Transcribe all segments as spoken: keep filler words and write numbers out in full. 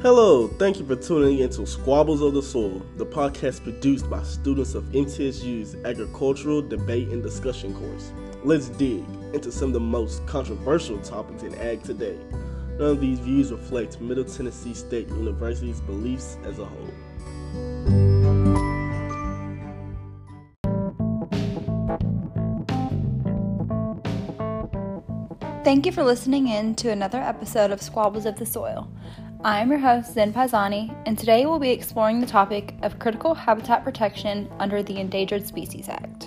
Hello, thank you for tuning into Squabbles of the Soil, the podcast produced by students of M T S U's Agricultural Debate and Discussion course. Let's dig into some of the most controversial topics in ag today. None of these views reflect Middle Tennessee State University's beliefs as a whole. Thank you for listening in to another episode of Squabbles of the Soil. I'm your host, Zen Paisani, and today we'll be exploring the topic of critical habitat protection under the Endangered Species Act.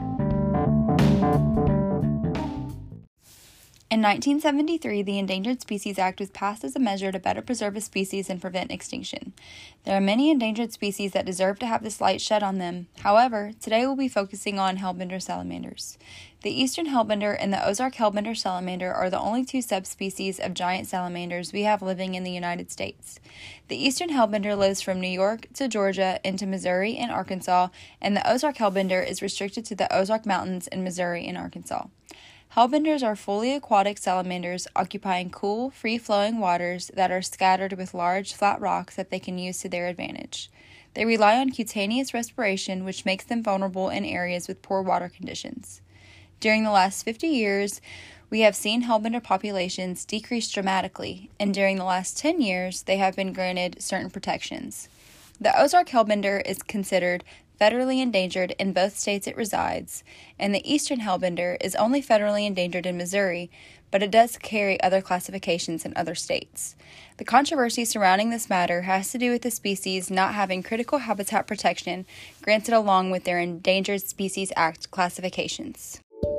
In nineteen seventy-three, the Endangered Species Act was passed as a measure to better preserve a species and prevent extinction. There are many endangered species that deserve to have this light shed on them. However, today we'll be focusing on hellbender salamanders. The eastern hellbender and the Ozark hellbender salamander are the only two subspecies of giant salamanders we have living in the United States. The eastern hellbender lives from New York to Georgia into Missouri and Arkansas, and the Ozark hellbender is restricted to the Ozark Mountains in Missouri and Arkansas. Hellbenders are fully aquatic salamanders occupying cool, free-flowing waters that are scattered with large, flat rocks that they can use to their advantage. They rely on cutaneous respiration, which makes them vulnerable in areas with poor water conditions. During the last fifty years, we have seen hellbender populations decrease dramatically, and during the last ten years, they have been granted certain protections. The Ozark hellbender is considered federally endangered in both states it resides, and the eastern hellbender is only federally endangered in Missouri, but it does carry other classifications in other states. The controversy surrounding this matter has to do with the species not having critical habitat protection granted along with their Endangered Species Act classifications.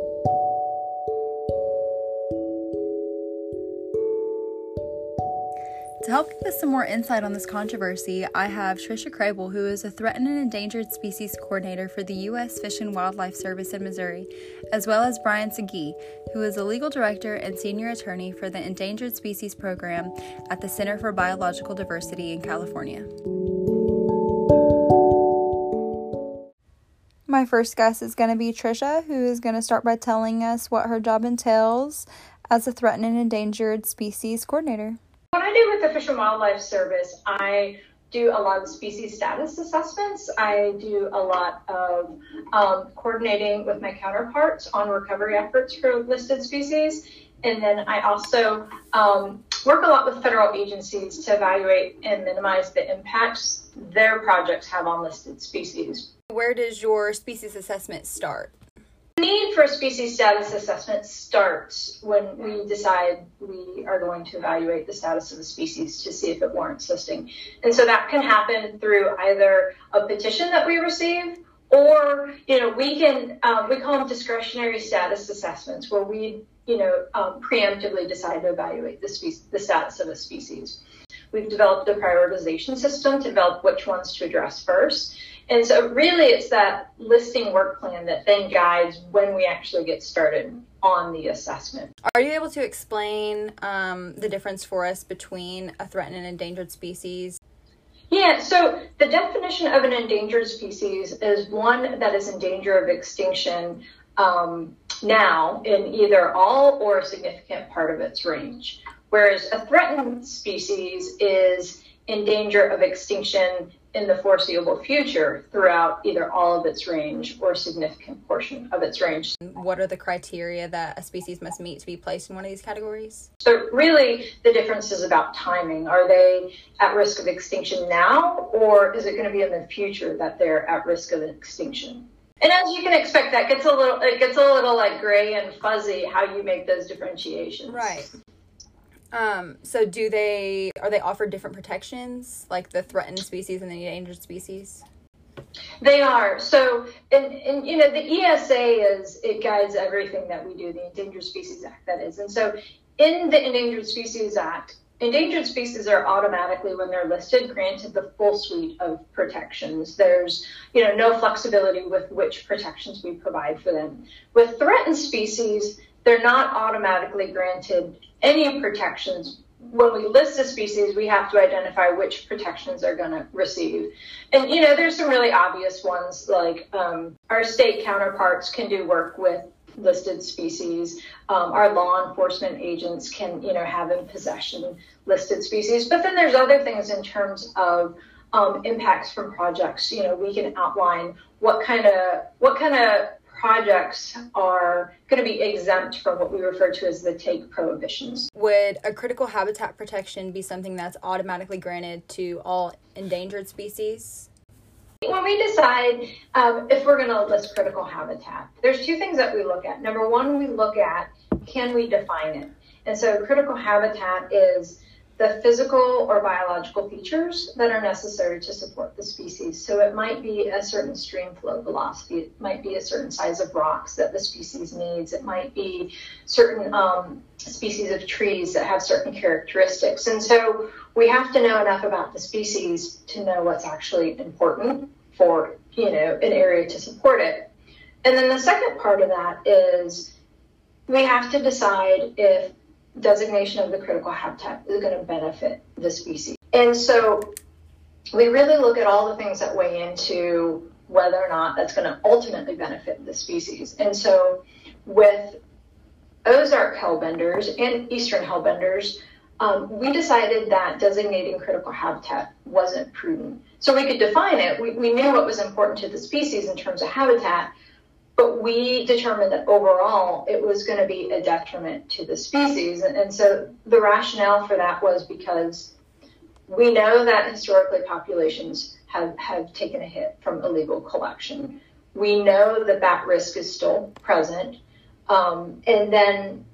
To help give us some more insight on this controversy, I have Trisha Crable, who is a Threatened and Endangered Species Coordinator for the U S Fish and Wildlife Service in Missouri, as well as Brian Segee, who is a Legal Director and Senior Attorney for the Endangered Species Program at the Center for Biological Diversity in California. My first guest is going to be Trisha, who is going to start by telling us what her job entails as a Threatened and Endangered Species Coordinator. What I do with the Fish and Wildlife Service, I do a lot of species status assessments. I do a lot of um, coordinating with my counterparts on recovery efforts for listed species. And then I also um, work a lot with federal agencies to evaluate and minimize the impacts their projects have on listed species. Where does your species assessment start? The need for a species status assessment starts when we decide we are going to evaluate the status of a species to see if it warrants listing. And so that can happen through either a petition that we receive, or, you know, we can, um, we call them discretionary status assessments, where we, you know, um, preemptively decide to evaluate the species, the status of a species. We've developed a prioritization system to develop which ones to address first. And so really it's that listing work plan that then guides when we actually get started on the assessment. Are you able to explain um, the difference for us between a threatened and endangered species? Yeah, so the definition of an endangered species is one that is in danger of extinction um, now in either all or a significant part of its range, whereas a threatened species is in danger of extinction in the foreseeable future throughout either all of its range or a significant portion of its range. What are the criteria that a species must meet to be placed in one of these categories? So really the difference is about timing. Are they at risk of extinction now, or is it going to be in the future that they're at risk of extinction? And as you can expect, that gets a little, it gets a little like gray and fuzzy how you make those differentiations. Right. Um, so do they, are they offered different protections, like the threatened species and the endangered species? They are. So, and, and you know, the E S A is, it guides everything that we do, the Endangered Species Act, that is. And so in the Endangered Species Act, endangered species are automatically, when they're listed, granted the full suite of protections. There's, you know, no flexibility with which protections we provide for them. With threatened species, they're not automatically granted any protections. When we list a species, we have to identify which protections they're going to receive. And, you know, there's some really obvious ones, like um, our state counterparts can do work with listed species. Um, our law enforcement agents can, you know, have in possession listed species. But then there's other things in terms of um, impacts from projects. You know, we can outline what kind of what kind of projects are going to be exempt from what we refer to as the take prohibitions. Would a critical habitat protection be something that's automatically granted to all endangered species? When we decide um, if we're going to list critical habitat, there's two things that we look at. Number one, we look at, can we define it? And so critical habitat is the physical or biological features that are necessary to support the species. So it might be a certain stream flow velocity. It might be a certain size of rocks that the species needs. It might be certain um, species of trees that have certain characteristics. And so we have to know enough about the species to know what's actually important for, you know, an area to support it. And then the second part of that is we have to decide if designation of the critical habitat is going to benefit the species. And so we really look at all the things that weigh into whether or not that's going to ultimately benefit the species. And so with Ozark hellbenders and eastern hellbenders, um, we decided that designating critical habitat wasn't prudent. So we could define it. We, we knew what was important to the species in terms of habitat, but we determined that overall it was going to be a detriment to the species. And, and so the rationale for that was because we know that historically populations have, have taken a hit from illegal collection. We know that that risk is still present. Um, and then,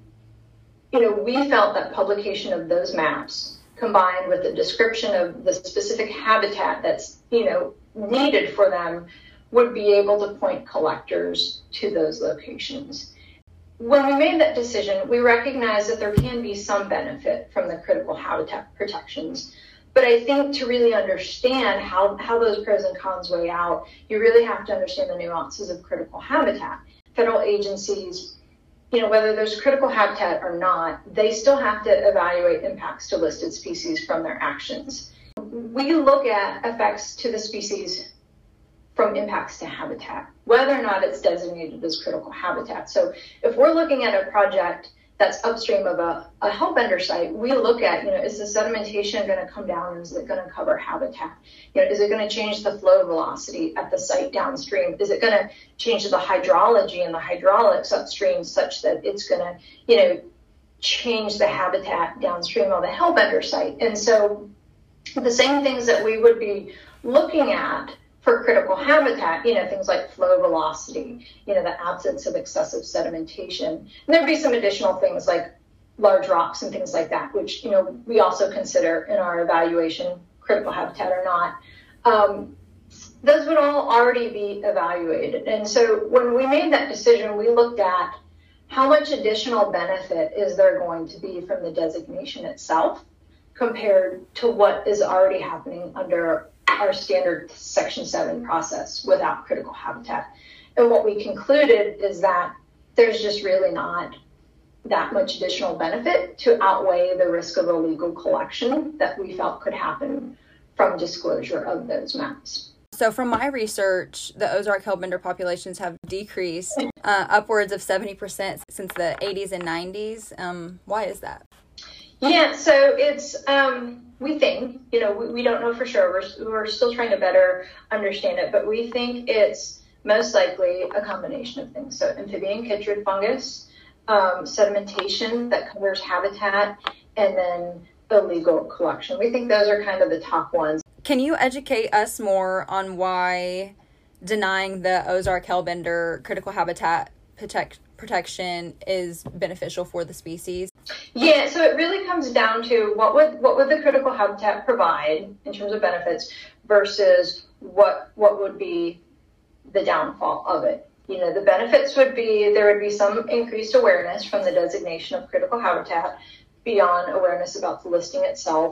you know, we felt that publication of those maps combined with the description of the specific habitat that's, you know, needed for them would be able to point collectors to those locations. When we made that decision, we recognized that there can be some benefit from the critical habitat protections. But I think to really understand how, how those pros and cons weigh out, you really have to understand the nuances of critical habitat. Federal agencies, you know, whether there's critical habitat or not, they still have to evaluate impacts to listed species from their actions. We look at effects to the species from impacts to habitat, whether or not it's designated as critical habitat. So if we're looking at a project that's upstream of a, a hellbender site, we look at, you know, is the sedimentation going to come down and is it going to cover habitat? You know, is it going to change the flow velocity at the site downstream? Is it going to change the hydrology and the hydraulics upstream such that it's going to, you know, change the habitat downstream of the hellbender site? And so the same things that we would be looking at for critical habitat, you know, things like flow velocity, you know, the absence of excessive sedimentation. And there'd be some additional things like large rocks and things like that, which, you know, we also consider in our evaluation, critical habitat or not. Um, those would all already be evaluated. And so when we made that decision, we looked at how much additional benefit is there going to be from the designation itself compared to what is already happening under our standard Section seven process without critical habitat. And what we concluded is that there's just really not that much additional benefit to outweigh the risk of illegal collection that we felt could happen from disclosure of those maps. So from my research, the Ozark hellbender populations have decreased uh, upwards of seventy percent since the eighties and nineties. Um, why is that? Yeah, so it's, um, we think, you know, we, we don't know for sure. We're, we're still trying to better understand it, but we think it's most likely a combination of things. So amphibian chytrid fungus, um, sedimentation that covers habitat, and then illegal collection. We think those are kind of the top ones. Can you educate us more on why denying the Ozark hellbender critical habitat protect, protection is beneficial for the species? Yeah, so it really comes down to what would what would the critical habitat provide in terms of benefits versus what what would be the downfall of it. You know, the benefits would be there would be some increased awareness from the designation of critical habitat beyond awareness about the listing itself.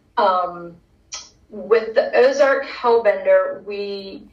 Um, with the Ozark hellbender, we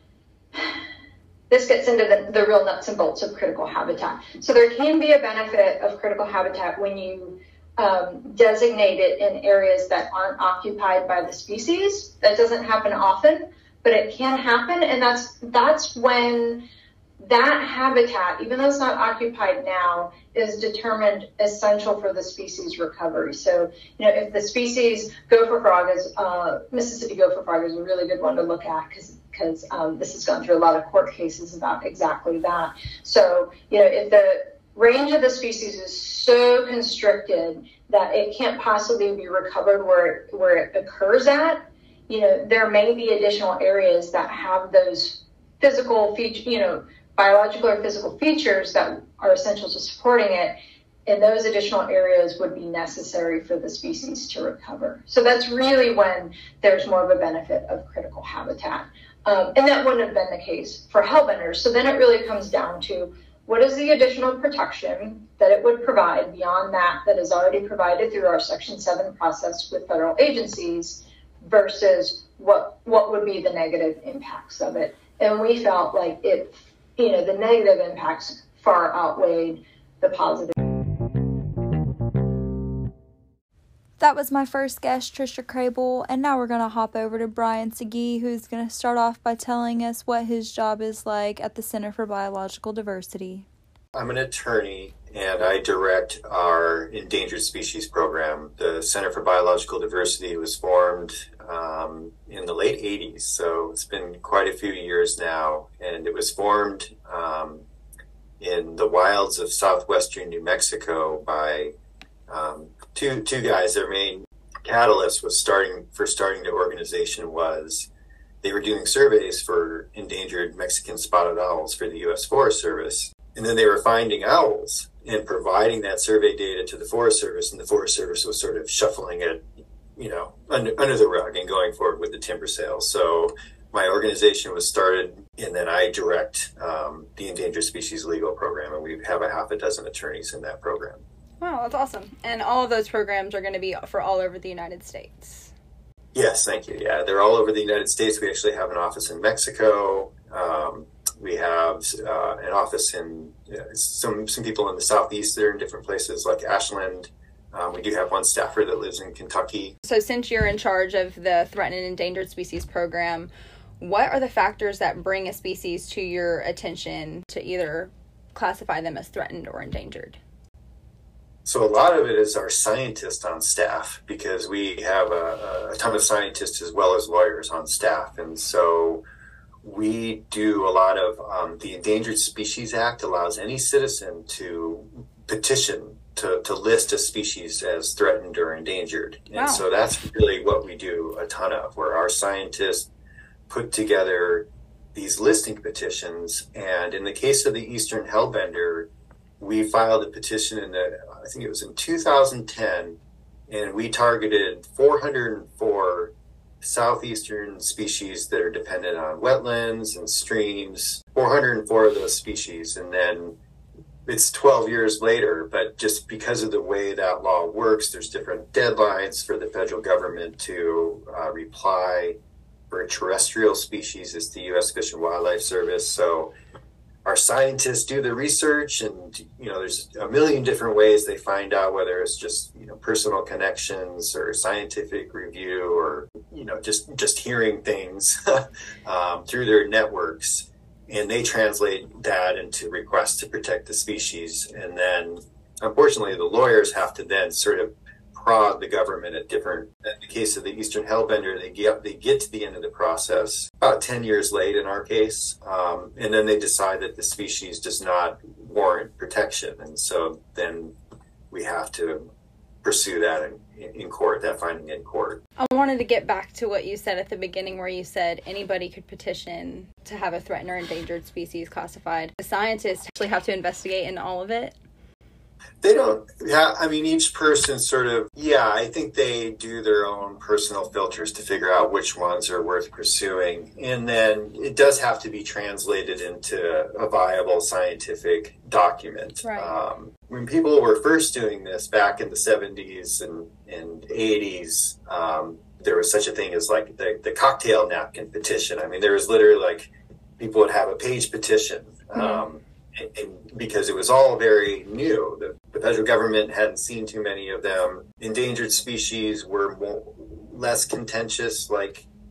this gets into the, the real nuts and bolts of critical habitat. So there can be a benefit of critical habitat when you um, designate it in areas that aren't occupied by the species. That doesn't happen often, but it can happen. And that's that's when that habitat, even though it's not occupied now, is determined essential for the species recovery. So, you know, if the species gopher frog is, uh, Mississippi gopher frog is a really good one to look at because because um, this has gone through a lot of court cases about exactly that. So, you know, if the range of the species is so constricted that it can't possibly be recovered where it, where it occurs at, you know, there may be additional areas that have those physical features, you know, biological or physical features that are essential to supporting it, and those additional areas would be necessary for the species to recover. So that's really when there's more of a benefit of critical habitat. Um, and that wouldn't have been the case for hellbenders. So then it really comes down to what is the additional protection that it would provide beyond that that is already provided through our Section seven process with federal agencies versus what what would be the negative impacts of it. And we felt like it, you know, the negative impacts far outweighed the positive. That was my first guest, Trisha Crable, and now we're going to hop over to Brian Segee, who's going to start off by telling us what his job is like at the Center for Biological Diversity. I'm an attorney, and I direct our endangered species program. The Center for Biological Diversity was formed um, in the late eighties, so it's been quite a few years now, and it was formed um, in the wilds of southwestern New Mexico by um, two two guys. Their main catalyst was starting for starting the organization was they were doing surveys for endangered Mexican spotted owls for the U S Forest Service. And then they were finding owls and providing that survey data to the Forest Service, and the Forest Service was sort of shuffling it, you know, under, under the rug and going forward with the timber sales. So my organization was started, and then I direct um, the Endangered Species Legal Program, and we have a half a dozen attorneys in that program. Wow, that's awesome. And all of those programs are going to be for all over the United States. Yes, thank you. Yeah, they're all over the United States. We actually have an office in Mexico. Um, we have uh, an office in uh, some some people in the Southeast. They're in different places like Ashland. Um, we do have one staffer that lives in Kentucky. So since you're in charge of the Threatened and Endangered Species Program, what are the factors that bring a species to your attention to either classify them as threatened or endangered? So a lot of it is our scientists on staff, because we have a, a ton of scientists as well as lawyers on staff. And so we do a lot of, um, the Endangered Species Act allows any citizen to petition to, to list a species as threatened or endangered. And wow. So that's really what we do a ton of, where our scientists put together these listing petitions. And in the case of the Eastern Hellbender, we filed a petition in the, I think it was in two thousand ten, and we targeted four hundred four southeastern species that are dependent on wetlands and streams, four hundred four of those species. And then it's twelve years later, but just because of the way that law works, there's different deadlines for the federal government to uh, reply. For a terrestrial species, it's the U S Fish and Wildlife Service. So our scientists do the research, and, you know, there's a million different ways they find out, whether it's just, you know, personal connections or scientific review, or, you know, just, just hearing things um, through their networks. And they translate that into requests to protect the species. And then, unfortunately, the lawyers have to then sort of prod the government at different, in the case of the Eastern Hellbender, they get, they get to the end of the process about ten years late in our case. Um, and then they decide that the species does not warrant protection. And so then we have to pursue that in, in court, that finding in court. I wanted to get back to what you said at the beginning, where you said anybody could petition to have a threatened or endangered species classified. The scientists actually have to investigate in all of it. They don't, yeah, I mean, each person sort of, yeah, I think they do their own personal filters to figure out which ones are worth pursuing. And then it does have to be translated into a viable scientific document. Right. Um, when people were first doing this back in the seventies and, and eighties, um, there was such a thing as like the, the cocktail napkin petition. I mean, there was literally like people would have a page petition. Mm-hmm. Um, And, and because it was all very new, the, the federal government hadn't seen too many of them. Endangered species were more, less contentious, like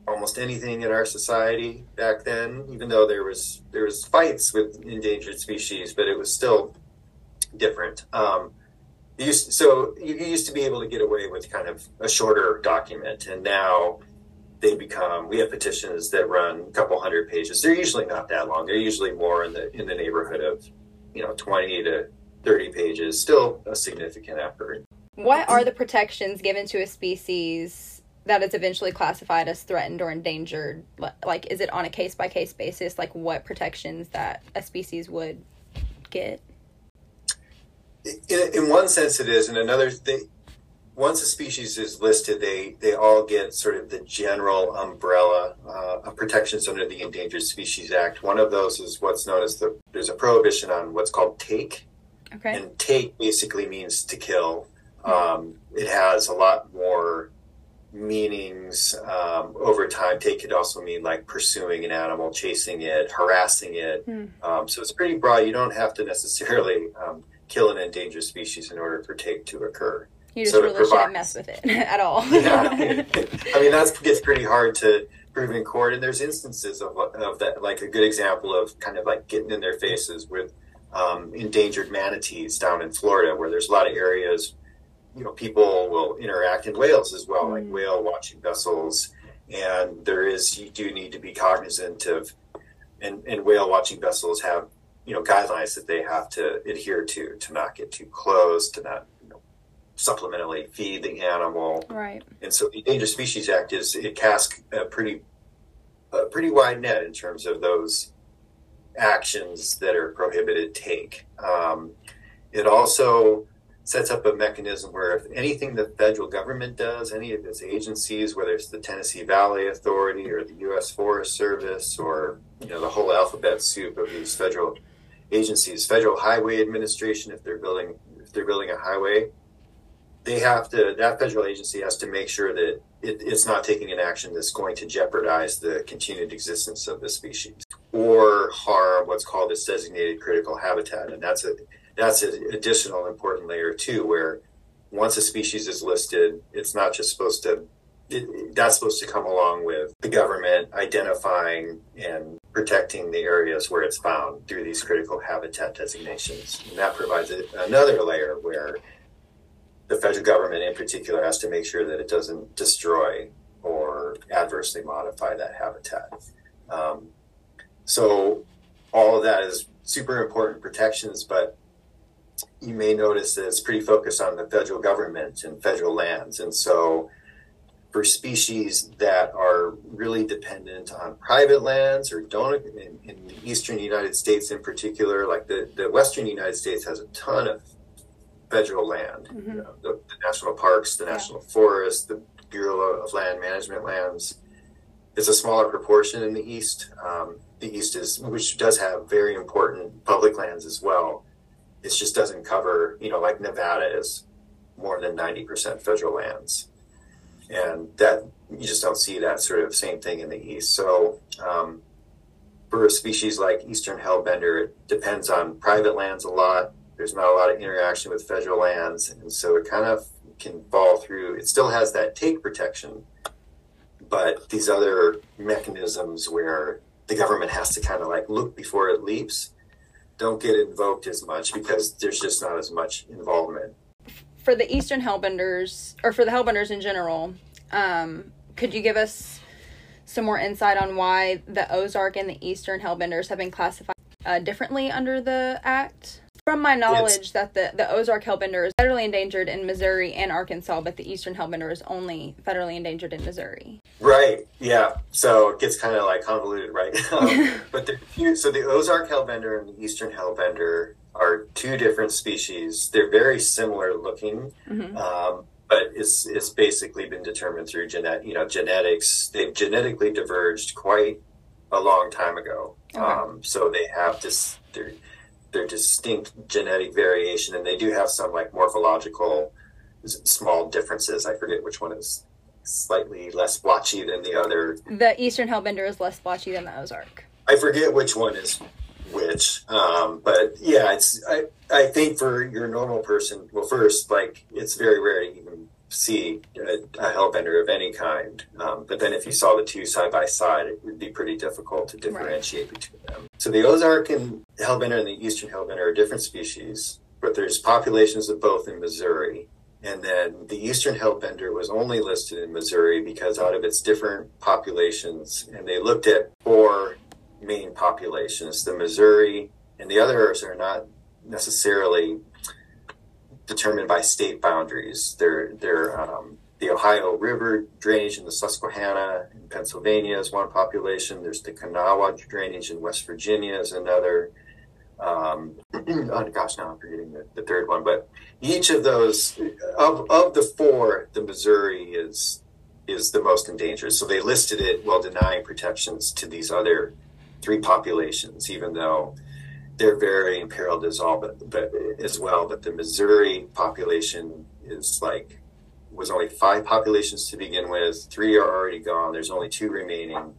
almost anything in our society back then, even though there was there was fights with endangered species, but it was still different. Um, you used, so you used to be able to get away with kind of a shorter document, and now they become, we have petitions that run a couple hundred pages. They're usually not that long. They're usually more in the in the neighborhood of, you know, twenty to thirty pages, still a significant effort. What are the protections given to a species that is eventually classified as threatened or endangered? Like, is it on a case-by-case basis? Like, what protections that a species would get? In, in one sense it is. In another, they, once a species is listed, they, they all get sort of the general umbrella uh, of protections under the Endangered Species Act. One of those is what's known as the, there's a prohibition on what's called take. Okay. And take basically means to kill. Um, it has a lot more meanings um, over time. Take could also mean like pursuing an animal, chasing it, harassing it. Mm. Um, so it's pretty broad. You don't have to necessarily um, kill an endangered species in order for take to occur. You just so really provide, shouldn't mess with it at all. Yeah, I mean that gets pretty hard to prove in court, and there's instances of of that. Like a good example of kind of like getting in their faces with um, endangered manatees down in Florida, where there's a lot of areas. You know, people will interact in whales as well, like whale watching vessels. And there is, you do need to be cognizant of, and, and whale watching vessels have, you know, guidelines that they have to adhere to, to not get too close, to not, you know, supplementally feed the animal. Right. And so the Endangered Species Act is, it casts a pretty, a pretty wide net in terms of those actions that are prohibited take. Um, it also sets up a mechanism where if anything the federal government does, any of its agencies, whether it's the Tennessee Valley Authority or the U S Forest Service or, you know, the whole alphabet soup of these federal agencies, Federal Highway Administration, if they're building if they're building a highway, they have to, that federal agency has to make sure that it, it's not taking an action that's going to jeopardize the continued existence of the species or harm what's called its designated critical habitat. And that's a That's an additional important layer too, where once a species is listed, it's not just supposed to, it, that's supposed to come along with the government identifying and protecting the areas where it's found through these critical habitat designations. And that provides a, another layer where the federal government in particular has to make sure that it doesn't destroy or adversely modify that habitat. Um, so all of that is super important protections, but you may notice that it's pretty focused on the federal government and federal lands. And so for species that are really dependent on private lands or don't, in, in the eastern United States in particular, like the, the western United States has a ton of federal land, mm-hmm. you know, the, the national parks, the national yeah. forests, the Bureau of Land Management lands. It's a smaller proportion in the east. Um, the east is, which does have very important public lands as well. It just doesn't cover, you know, like Nevada is more than ninety percent federal lands. And that, you just don't see that sort of same thing in the East. So um, for a species like Eastern hellbender, it depends on private lands a lot. There's not a lot of interaction with federal lands. And so it kind of can fall through. It still has that take protection, but these other mechanisms where the government has to kind of like look before it leaps don't get invoked as much because there's just not as much involvement. For the Eastern hellbenders, or for the hellbenders in general, um, could you give us some more insight on why the Ozark and the Eastern hellbenders have been classified uh, differently under the Act? From my knowledge, it's, that the, the Ozark hellbender is federally endangered in Missouri and Arkansas, but the Eastern hellbender is only federally endangered in Missouri. Right, yeah. So it gets kind of like convoluted, right? um, but the, so the Ozark hellbender and the Eastern hellbender are two different species. They're very similar looking, mm-hmm. um, but it's it's basically been determined through genet, you know, genetics. They've genetically diverged quite a long time ago. Okay. Um, so they have this... They're, They're distinct genetic variation, and they do have some like morphological small differences. I forget which one is slightly less blotchy than the other. The Eastern hellbender is less blotchy than the Ozark. I forget which one is which, um, but yeah, it's. I I think for your normal person, well, first, like it's very rare to even see a, a hellbender of any kind. Um, but then if you saw the two side by side, it would be pretty difficult to differentiate right. between them. So the Ozarkan hellbender and the eastern hellbender are different species, but there's populations of both in Missouri. And then the eastern hellbender was only listed in Missouri because out of its different populations, and they looked at four main populations, the Missouri, and the others are not necessarily determined by state boundaries. They're, they're um, the Ohio River drainage in the Susquehanna in Pennsylvania is one population. There's the Kanawha drainage in West Virginia is another. Um, oh gosh, now I'm forgetting the, the third one. But each of those, of of the four, the Missouri is is the most endangered. So they listed it while denying protections to these other three populations, even though they're very imperiled as all, but, but as well. But the Missouri population is like was only five populations to begin with. Three are already gone. There's only two remaining,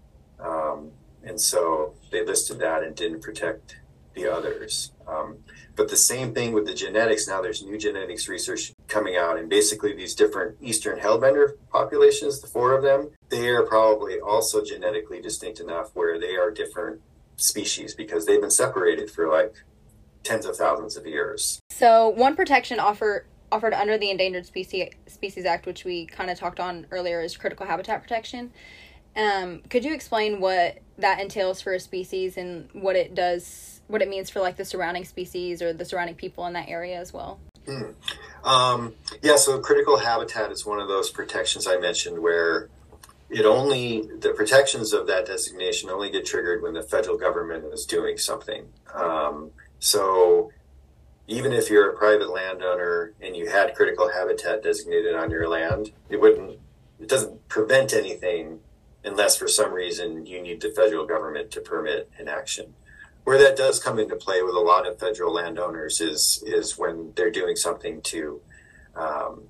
um, and so they listed that and didn't protect the others. Um, but the same thing with the genetics. Now there's new genetics research coming out, and basically these different eastern hellbender populations, the four of them, they are probably also genetically distinct enough where they are different species because they've been separated for like tens of thousands of years. So one protection offer, offered under the Endangered Species Species Act, which we kind of talked on earlier, is critical habitat protection. Um, could you explain what that entails for a species and what it does, what it means for like the surrounding species or the surrounding people in that area as well? Hmm. Um, yeah, so critical habitat is one of those protections I mentioned where it only, the protections of that designation only get triggered when the federal government is doing something. Um, so even if you're a private landowner and you had critical habitat designated on your land, it wouldn't, it doesn't prevent anything unless for some reason you need the federal government to permit an action. Where that does come into play with a lot of federal landowners is, is when they're doing something to, um,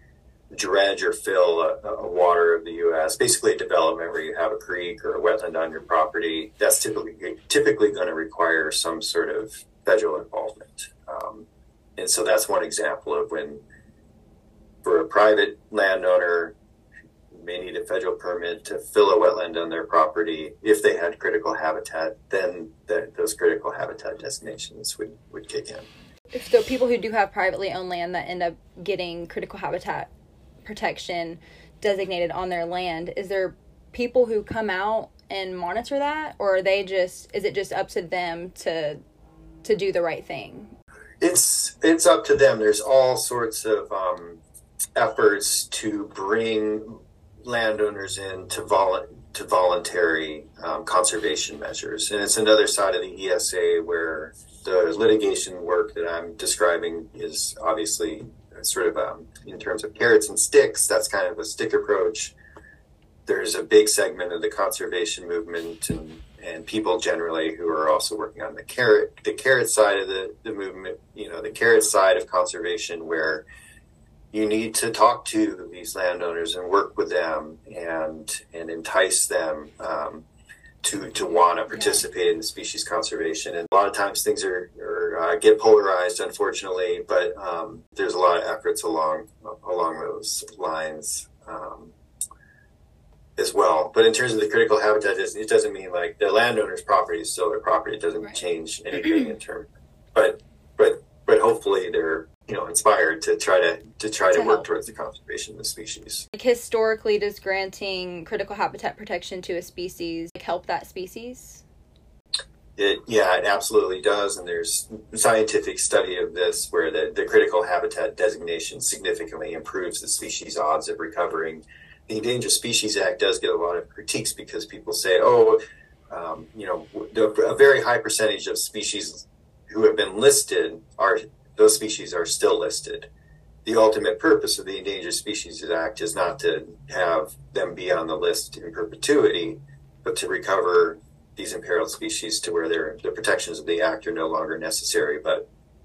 dredge or fill a, a water of the U S, basically a development where you have a creek or a wetland on your property. That's typically typically going to require some sort of federal involvement. Um, and so that's one example of when, for a private landowner, may need a federal permit to fill a wetland on their property. If they had critical habitat, then the, those critical habitat designations would, would kick in. If the people who do have privately owned land that end up getting critical habitat protection designated on their land, is there people who come out and monitor that, or are they just, is it just up to them to to do the right thing? It's it's up to them. There's all sorts of um, efforts to bring landowners in to vol- to voluntary um, conservation measures, and it's another side of the E S A where the litigation work that I'm describing is obviously sort of um, in terms of carrots and sticks. That's kind of a stick approach. There's a big segment of the conservation movement and, and people generally who are also working on the carrot, the carrot side of the, the movement, you know, the carrot side of conservation, where you need to talk to these landowners and work with them and, and entice them um, to, to want to participate yeah. in the species conservation. And a lot of times things are, are uh, get polarized, unfortunately, but um, there's a lot of efforts along, along those lines. Um, as well. But in terms of the critical habitat, it doesn't mean like the landowner's property is still their property. It doesn't right. change anything in terms, but, but, but hopefully they're, you know, inspired to try to, to try to, to work help. towards the conservation of the species. Like historically, does granting critical habitat protection to a species like, help that species? It, yeah, it absolutely does. And there's scientific study of this where the, the critical habitat designation significantly improves the species odds of recovering. The Endangered Species Act does get a lot of critiques because people say, oh, um, you know, a very high percentage of species who have been listed are, those species are still listed. The ultimate purpose of the Endangered Species Act is not to have them be on the list in perpetuity, but to recover these imperiled species to where the protections of the Act are no longer necessary. But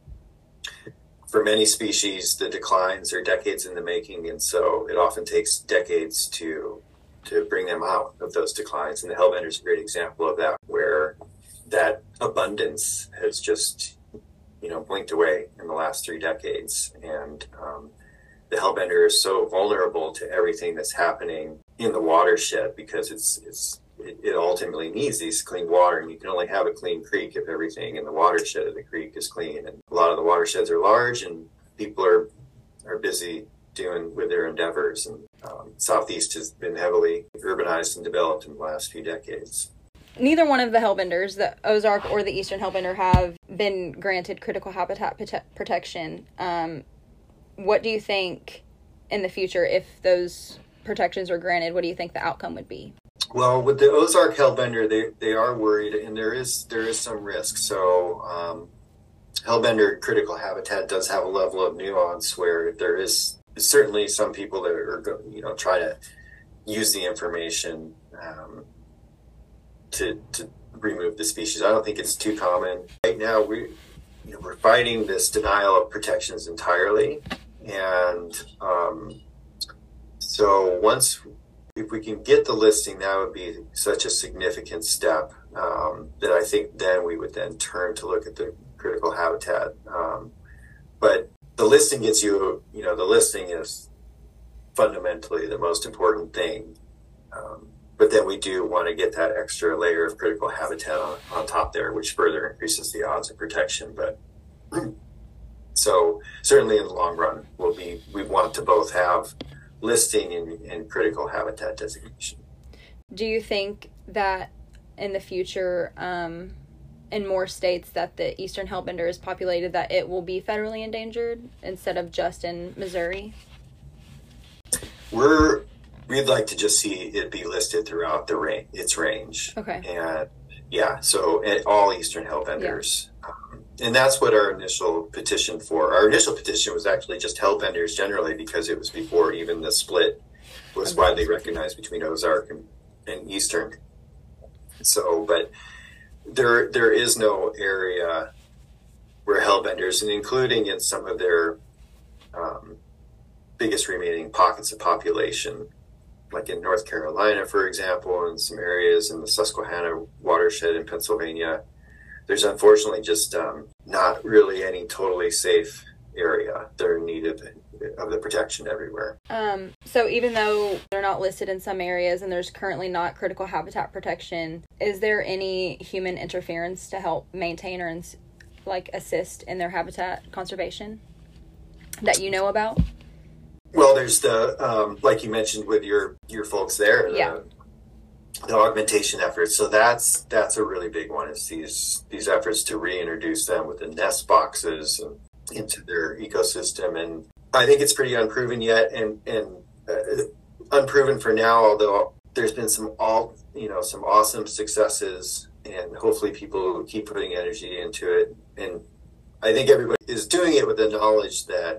for many species, the declines are decades in the making, and so it often takes decades to to bring them out of those declines. And the hellbender is a great example of that, where that abundance has just, you know, blinked away in the last three decades. And um, the hellbender is so vulnerable to everything that's happening in the watershed because it's it's it, it ultimately needs these clean water, and you can only have a clean creek if everything in the watershed of the creek is clean. And a lot of the watersheds are large, and people are are busy doing with their endeavors. And um, Southeast has been heavily urbanized and developed in the last few decades. Neither one of the hellbenders, the Ozark or the Eastern Hellbender, have been granted critical habitat prote- protection. Um, what do you think in the future, if those protections were granted, what do you think the outcome would be? Well, with the Ozark hellbender, they, they are worried, and there is there is some risk. So um, hellbender critical habitat does have a level of nuance where there is certainly some people that are, you know, try to use the information um, to to remove the species. I don't think it's too common. Right now, we, you know, we're fighting this denial of protections entirely. And um, so once, if we can get the listing, that would be such a significant step um, that I think then we would then turn to look at the critical habitat. Um, but the listing gets you, you know, the listing is fundamentally the most important thing. Um, But then we do want to get that extra layer of critical habitat on, on top there, which further increases the odds of protection. But so certainly in the long run, we'll be, we want to both have listing and, and critical habitat designation. Do you think that in the future, um, in more states that the Eastern Hellbender is populated, that it will be federally endangered instead of just in Missouri? We're We'd like to just see it be listed throughout the range, its range. Okay. And yeah, so at all Eastern hellbenders. Yeah. Um, and that's what our initial petition for. Our initial petition was actually just hellbenders generally because it was before even the split was okay. widely recognized between Ozark and, and Eastern. So, but there there is no area where hellbenders, and including in some of their um, biggest remaining pockets of population, like in North Carolina, for example, and some areas in the Susquehanna watershed in Pennsylvania, there's unfortunately just um, not really any totally safe area. They're in need of, of the protection everywhere. Um, so even though they're not listed in some areas and there's currently not critical habitat protection, is there any human interference to help maintain or ins- like assist in their habitat conservation that you know about? Well, there's the, um, like you mentioned with your, your folks there, the, yeah. the augmentation efforts. So that's that's a really big one, is these these efforts to reintroduce them with the nest boxes and into their ecosystem. And I think it's pretty unproven yet, and, and uh, unproven for now, although there's been some all you know some awesome successes, and hopefully people will keep putting energy into it. And I think everybody is doing it with the knowledge that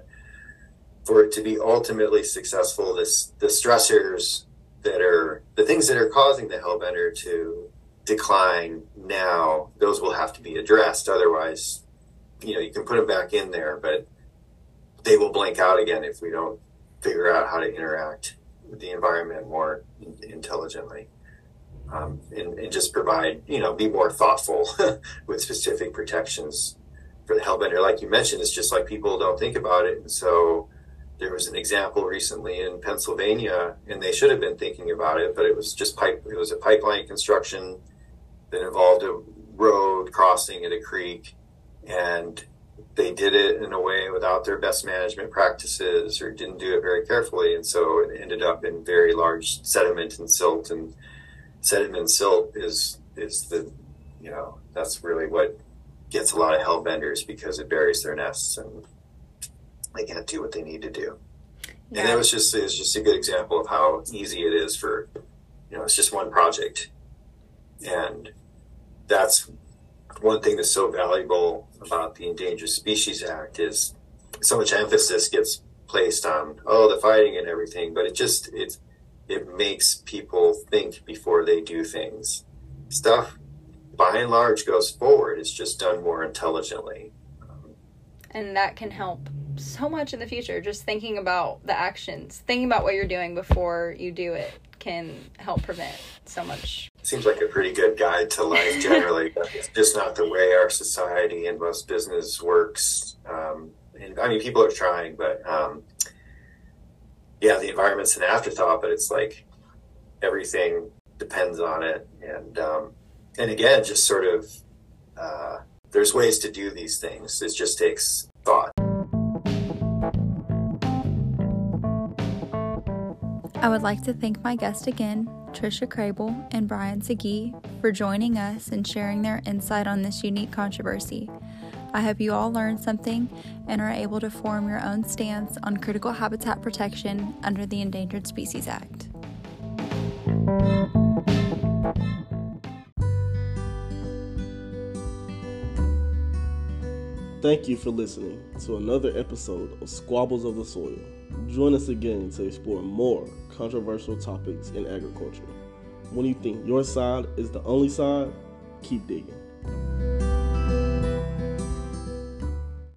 for it to be ultimately successful, this the stressors that are the things that are causing the hellbender to decline now, those will have to be addressed. Otherwise, you know, you can put them back in there, but they will blank out again if we don't figure out how to interact with the environment more intelligently, um, and, and just provide, you know, be more thoughtful with specific protections for the hellbender. Like you mentioned, it's just like people don't think about it. And so there was an example recently in Pennsylvania, and they should have been thinking about it, but it was just pipe. It was a pipeline construction that involved a road crossing at a creek, and they did it in a way without their best management practices, or didn't do it very carefully, and so it ended up in very large sediment and silt. And sediment and silt is is the you know that's really what gets a lot of hellbenders, because it buries their nests and they can't do what they need to do. Yeah. And it was just, it was just a good example of how easy it is for, you know, it's just one project. And that's one thing that's so valuable about the Endangered Species Act, is so much emphasis gets placed on, oh, the fighting and everything, but it just, it, it makes people think before they do things. Stuff, by and large, goes forward. It's just done more intelligently. And that can help so much in the future. Just thinking about the actions, thinking about what you're doing before you do it, can help prevent so much. Seems like a pretty good guide to life generally. It's just not the way our society and most business works. Um, and I mean, people are trying, but um, environment's an afterthought, but it's like everything depends on it. And, um, and again, just sort of, uh, there's ways to do these things. It just takes thought. I would like to thank my guest again, Trisha Crable and Brian Segee, for joining us and sharing their insight on this unique controversy. I hope you all learned something and are able to form your own stance on critical habitat protection under the Endangered Species Act. Thank you for listening to another episode of Squabbles of the Soil. Join us again to explore more controversial topics in agriculture. When you think your side is the only side, keep digging.